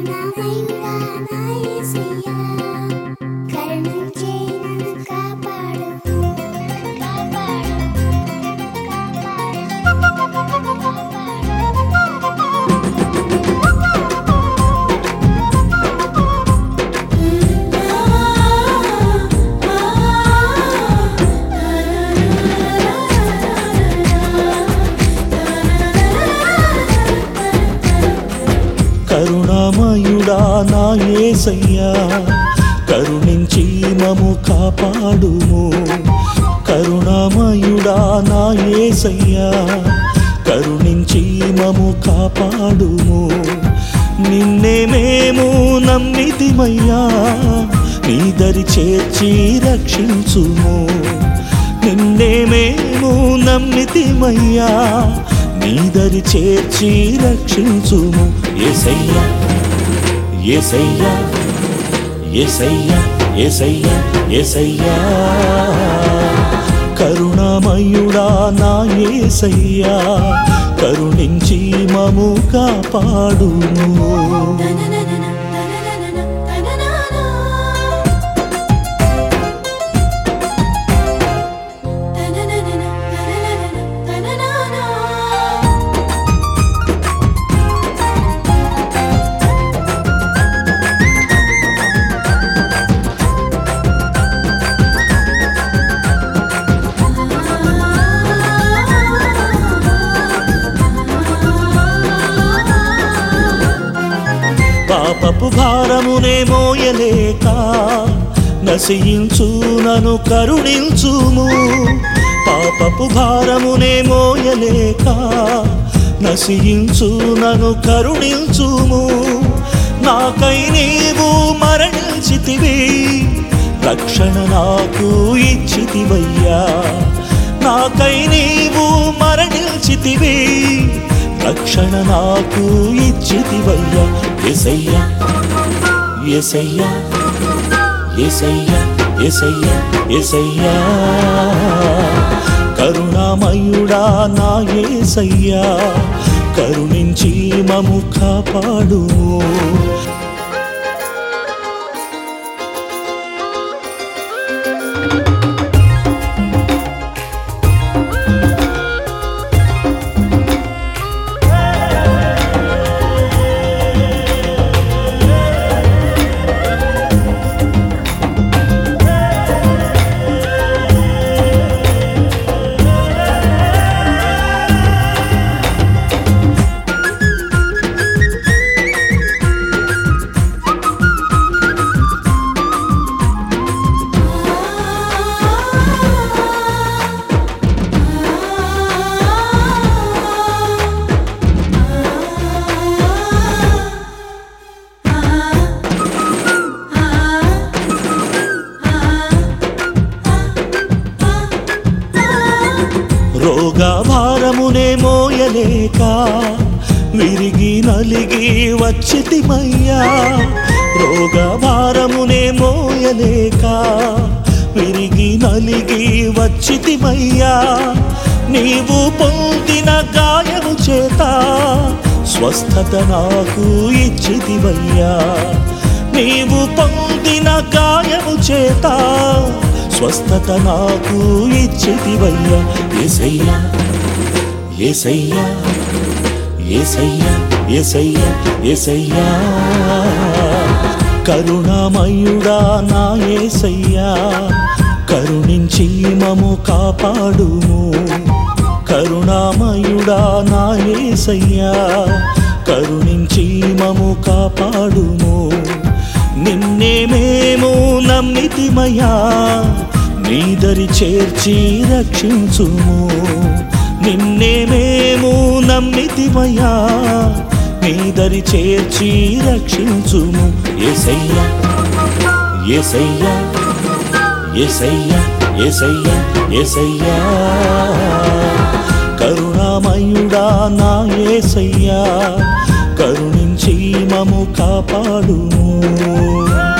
కరుణామయుడా నా యేసయ్యా కరుణించి మము కాపాడుము. కరుణామయుడా నా యేసయ్యా కరుణించి మము కాపాడుము. నిన్నే మేము నమ్మితిమయ్యా నీ దరి చేర్చి రక్షించుము. నిన్నే మేము నమ్మితిమయ్యా నీ దరి చేర్చి రక్షించుము. యేసయ్యా యేసయ్యా యేసయ్యా యేసయ్యా యేసయ్యా కరుణామయుడా నా యేసయ్యా కరుణించి మము కాపాడుము. పాపపు భారమునే మోయలేక నశించు నన్ను కరుణించుము. పాపపు భారమునే మోయలేక నశించు నన్ను కరుణించుము. నాకై నీవు మరణించితివి రక్షణ నాకు ఇచ్చితివయ్యా. నాకై నీవు మరణించితివి రక్షణ నాకు ఇచ్చితివయ్యా. యేసయ్యా యేసయ్యా యేసయ్యా యేసయ్యా యేసయ్యా కరుణామయుడా నా యేసయ్యా కరుణించి మము కాపాడుము. రోగభారమునే మోయలేక విరిగి నలిగి వచ్చితిమయ్యా. రోగభారమునే మోయలేక విరిగి నలిగి వచ్చితిమయ్యా. నీవు పొందిన గాయము చేత స్వస్థత నాకు ఇచ్చితివయ్యా. నీవు పొందిన గాయము చేత స్వస్థత నాకు ఇచ్చితివయ్యా. యేసయ్యా యేసయ్యా యేసయ్యా యేసయ్యా యేసయ్యా కరుణామయుడా నా యేసయ్యా కరుణించి మము కాపాడుము. కరుణామయుడా నా యేసయ్యా కరుణించి మము కాపాడుము. నిన్నే మేము నమ్మితిమయ్యా నీ దరి చేర్చి రక్షించుము. నిన్నే మేము నమ్మితిమయ్యా నీ దరి చేర్చి రక్షించుము. యేసయ్యా యేసయ్యా యేసయ్యా యేసయ్యా యేసయ్యా కరుణామయుడా నా యేసయ్యా కరుణించి మము కాపాడుము.